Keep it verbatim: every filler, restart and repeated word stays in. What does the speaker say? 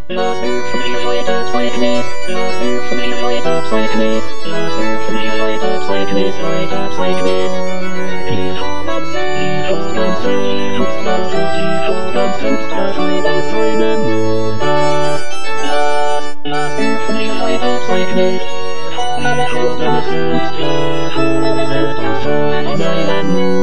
Lass uns mich heute Zeugnis, lass uns mich heute Zeugnis, lass uns mich heute Zeugnis, heute Zeugnis. Die Schumanze, die Schumanze, die Schumanze, die Schumanze, das Schreiber seine Mutter. Lass, lass uns mich heute Zeugnis, die Schumanze, die Schumanze, das Schreiber seine Mutter.